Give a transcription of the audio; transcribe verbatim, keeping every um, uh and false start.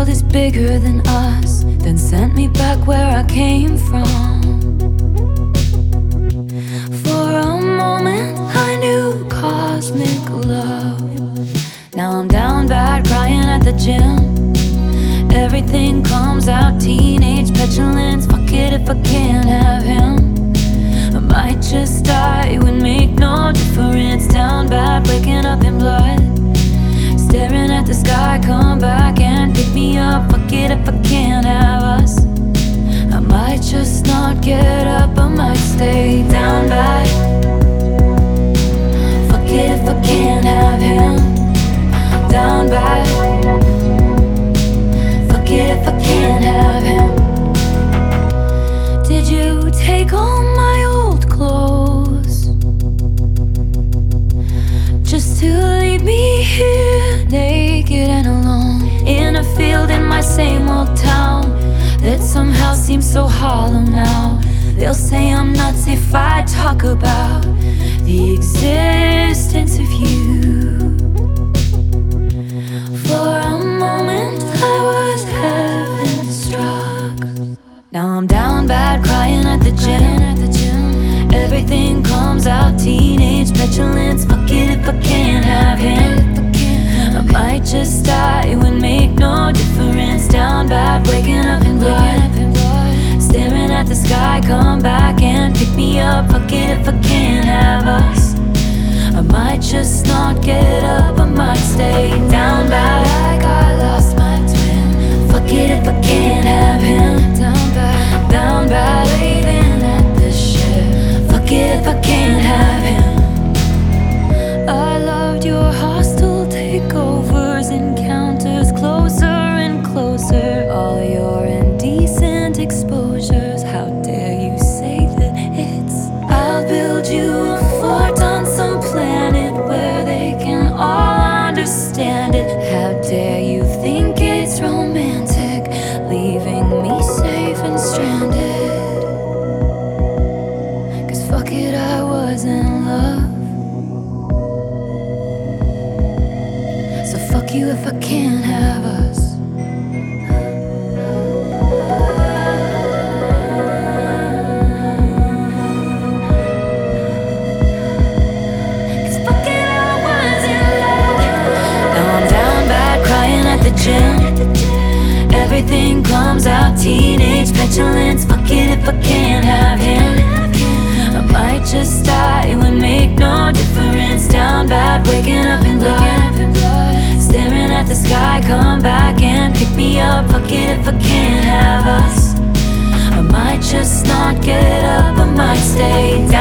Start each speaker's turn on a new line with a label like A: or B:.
A: world is bigger than us, then sent me back where I came from. For a moment I knew cosmic love. Now I'm down bad, crying at the gym. Everything comes out, teenage petulance. Fuck it if I can't have him. I might just die, it would make no difference. Down bad, waking up in blood, staring at the sky, come back and pick me up. Fuck it if I can't have us. I might just not get up, I might stay down bad. Fuck it if I can't have him. Down bad. Fuck it if I can't have him. Did you take all my old clothes just to leave me here naked and alone, in a field in my same old town that somehow seems so hollow now? They'll say I'm nuts if I talk about the existence of you. For a moment I was heaven struck. Now I'm down bad, crying at the gym. Everything comes out, teenage petulance. Fuck it if I can't have him. I might just die, it would make no difference. Down bad, waking up in blood, staring at the sky, come back and pick me up. Fuck it if I can't have us. I might just not get up, I might stay down bad, like I lost my twin. Fuck it if I can't have him. Down bad, down bad, waving at the ship. Fuck it if I can't have him. I loved your hostile takeovers, encounters, closer and closer. All your indecent exposures, how dare you say that it's. I'll build you a fort on some planet where they can all understand it. How dare you think it's romantic, leaving me safe and stranded? Cause fuck it, I was in love. So fuck you if I can't have us. Cause fuck it, I was in love. Now I'm down bad, crying at the gym. Everything comes out, teenage petulance. Fuck it if I can't have him. I might just die, it would make no difference. Down bad, waking up in blood, staring at the sky, come back and pick me up. Fuck it if I can't have us. I might just not get up, I might stay down.